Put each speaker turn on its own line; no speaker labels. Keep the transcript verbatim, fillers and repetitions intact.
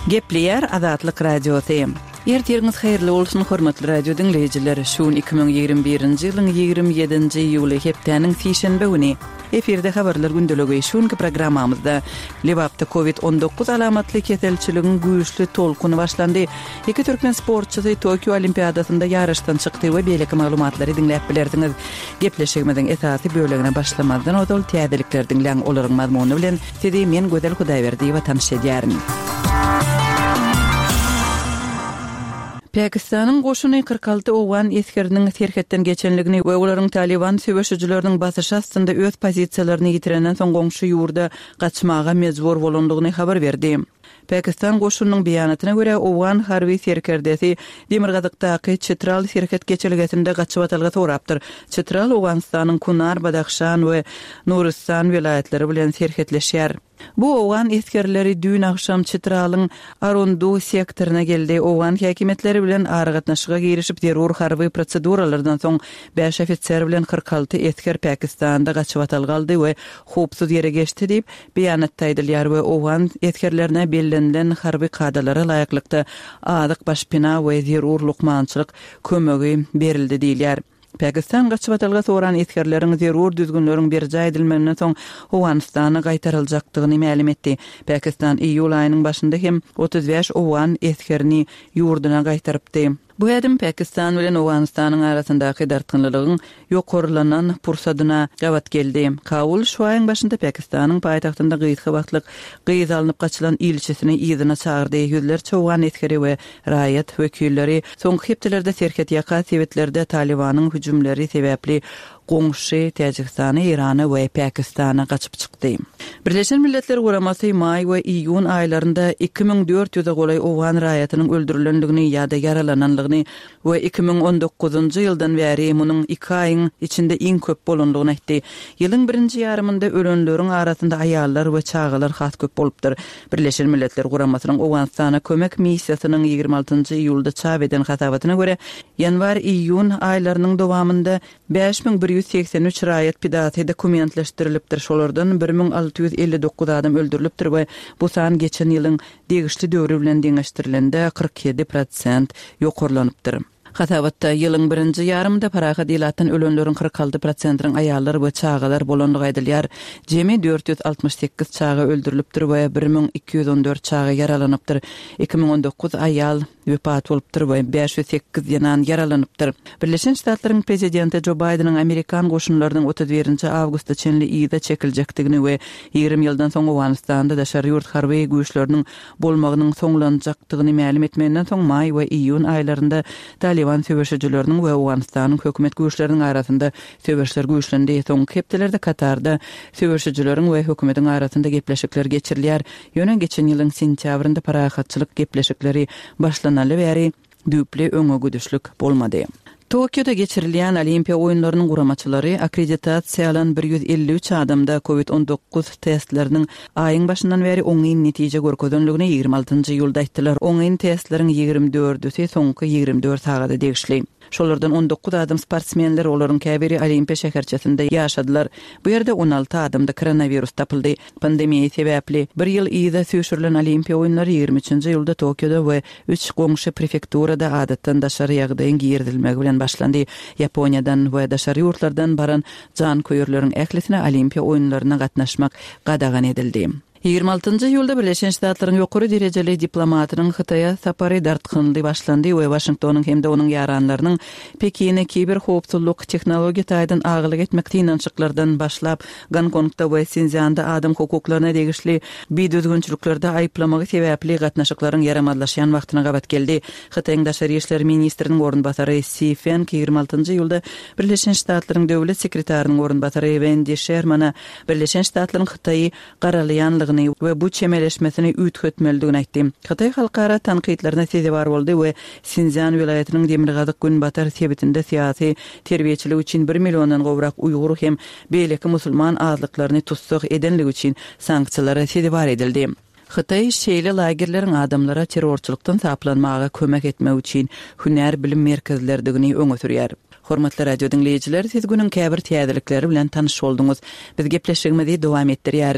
Gepleyer Azatlyk Radiosu. Ertirňiz haýyrly bolsun hormatly radio dinleýijiler. Şuň iki ming ýigirme birinji ýylyň ýigirme ýedinji iýuly hepdeniň sişenbe güni efirde habarlar gündelegi şuňky programmamyzda Lebapda covid on dokuz alamatly keselçiligiň güýçli tolkuny başlandy. Iki türkmen sportçysy Tokyo Olimpiadasynda ýaraşdan çykdy we beýleki maglumatlary dinläp bilerdiňiz. Gepleşigimiziň esasy bölegine başlamazdan odal täzeliklerdiň läň olaryň mazmuny bilen sizi men Gödel Hudaýberdiýewa tanış edýärin. Pakistanyň goşuny kırk alty owan eskeriniň terhetden geçenligini we olaryň Taliban söwüşçüleriniň basyşy astynda öz pozisiýalaryny ýitirenden soň goňşy ýurda gaçmaga mejbur bolandygyny habar berdi. Pakistan goşunyň beýanatyna görä owan harby serkerdesi Demirgazykdaky Çetral serket geçelgesinde gaçyp atalga torapdyr. Çetral Owganistanyň Kunar, Badaxşan we Nuristan vilayetleri bilen serketleşýär. Bu owan eskerleri dün akşam Çetralyň Arundu sektoryna geldi. Owan häkimetleri bilen aragatnaşyga girişip terror harby proseduralardan soň beş ofitser bilen kırk alty esker Pakistanda gaçyp atalgaldy we hopsuz ýere geçdi diýip beýanatda aýdylýar we owan eskerlerine bellenlen harby kadalara laýyklykda adyk başpina we terror lukmançylyk kömegi berildi diýilýär. Pakistan gaçyp atalga soran eskerleriň zerur düzgünleriň berje edilmegine soň Owganistana gaýtaryljakdygyny ma'lum etdi. Pakistan iýul aýynyň başynda hem otuz beş owan eskerini ýurduna gaýtarypdy. Bu edim Pakistan bilen Owganistanyň arasyndaky dartgynlygyň ýokarlanan pursadyna gawat geldi. Kabul şu aýyň başynda Pakistanyň paýtagtynda gyýtgy wagtlyk gyýyz alınıp gaçylan ilçesini ýygyna çağırdy. Ýüzlerçe owan eskeri we raýat wekilleri soňky hepdelerde serket ýaka sebetlerde Talibanyň hüjümleri sebäpli goňşy Täjikistany, Irany we Pakistana gaçyp çykdy. Birleşen Milletler Guramasy may we iýun aýlarynda iki ming dört ýüze golay owan raýatynyň öldürilendigini ýa-da yaralananlygyny we iki ming on dokuzunji ýyldan bäri munyň iki aýyň içinde iň köp bolandygyny aýtdy. Ýylyň birinji ýarymynda ölenleriň arasynda aýallar we çağalar has köp bolupdyr. Birleşen Milletler Guramasynyň Owganistana kömek missiýasynyň ýygrimi altynjy iýulda çap eden hasabatyna görä ýanwar-iýun aýlarynyň dowamında beş ming bir ýüz seksen üç raýat pidaty dokumentleşdirilipdir. Şolardan bir ming alty ýüz elli dokuz adam öldürilipdir we bu san geçen ýylyň degişli döwri bilen deňeşdirilende kırk yedi prosent ýokarlanypdyr. Hasabatda ýylyň birinji ýarymynda parahat ýylatdan ölenleriň kırk alty prosentiniň aýallar we çağalar bolandygy aýdylýar. Jemi dört ýüz altmış sekiz çaga öldürilipdir we bir ming iki ýüz on dört çaga yaralanypdyr. iki ming on dokuz aýal wepat bolupdyr we beş ýüz sekiz ýanan yaralanypdyr. Birleşen Ştatlaryň prezidenti Joe Bidenyň Amerikan goşunlarynyň otuz birinji awgustda çenli ýyda çekiljekdigini we ýygrimi ýyldan soň Owganistanda daşary ýurt harby güýçleriniň bolmagynyň soňlanjakdygyny ma'lum etmegenden soň may we iýun aýlarynda Taliban söwüşçüleriniň we Owganistanyň hökümet güýçleriniň arasynda söwüşler güýçlendi. Soňky hepdelerde Katarda söwüşçüleriň we hökümetiň arasynda gepleşikler geçirilýär. Ýöne geçen ýylyň sentýabrynda parahatçylyk gepleşikleri başlanaly bäri düýpli öňe güdüşlük bolmady. Tokyo'da geçirilýän Olimpiýa oýunlarynyň guramaçylary akkreditasiýalan bir ýüz elli üç adamda covid on dokuz testleriniň aýyň başyndan beri oňyn netije görkezdenligini ýygrimi altynjy ýylda aýtdylar. Oňyn testleriň ýygrimi dördüsi soňky ýygrimi dört sagada degişli. Şolardan on dokuz adam sportsmenler olaryň käbiri Olimpiýa şäherçesinde ýaşadylar. Bu ýerde on alty adamda koronavirus tapyldy. Pandemiýa sebäpli bir ýyl ýyda süýşürilen Olimpiýa oýunlary ýygrimi üçinji ýylda Tokyo'da we üç goňşy prefekturada adatdan daşary ýagdaýyň girdilmegi bilen başlandy. Ýaponiýadan we daşary ýurtlardan baran jan köýürleriň ählisine Olimpiýa oýunlaryna gatnaşmak gadagan edildi. ýygrimi altynjy ýylda Birleşen Ştatlaryň ýokary derejeli diplomatynyň Hytaýa sapary dartgynly başlandy we Washingtonyň hemde onuň ýaranlarynyň Pekine kiber howpsuzlyk tehnologiýa taýdan agylyk etmek tynançyklardan başlap Gonkongda we Sinzianda adam hukuklaryna degişli biýdüzgünçiliklerde aýplamagy sebäpli gatnaşyklaryň yaramadlaşýan wagtyna gabat geldi. Hytaýyň daşary işler ministriniň ornbasary Si Feng ýygrimi altynjy ýylda Birleşen Ştatlaryň döwlet sekretarynyň ornbasary Wendy Sherman'a Birleşen Ştatlaryň Hytaýy garalýanlygyny we bu çemeleşmesini üýtgetmeligini aýtdy. Hytaý halkara tanqidlerine sezi bar boldy we Sinzian vilayatynyň Demirgazyk Günbatar sebitinde siýasy terbiýeçilik üçin bir milliondan gowrak uýgur hem beýleki musulman azlyklaryny tutsak edenligi üçin sanksiýalara sezi bar edildi. Hytaý şeýle lagerleriň adamlara terrorçylykdan saplanmaga kömek etmek üçin hünär bilim merkezlerdigini öňe sürýär. Hormatly radio dinleyijiler, siz günüň käbir täzelikleri bilen tanyş bolduňyz. Biz gepleşigimizi dowam etdirýär.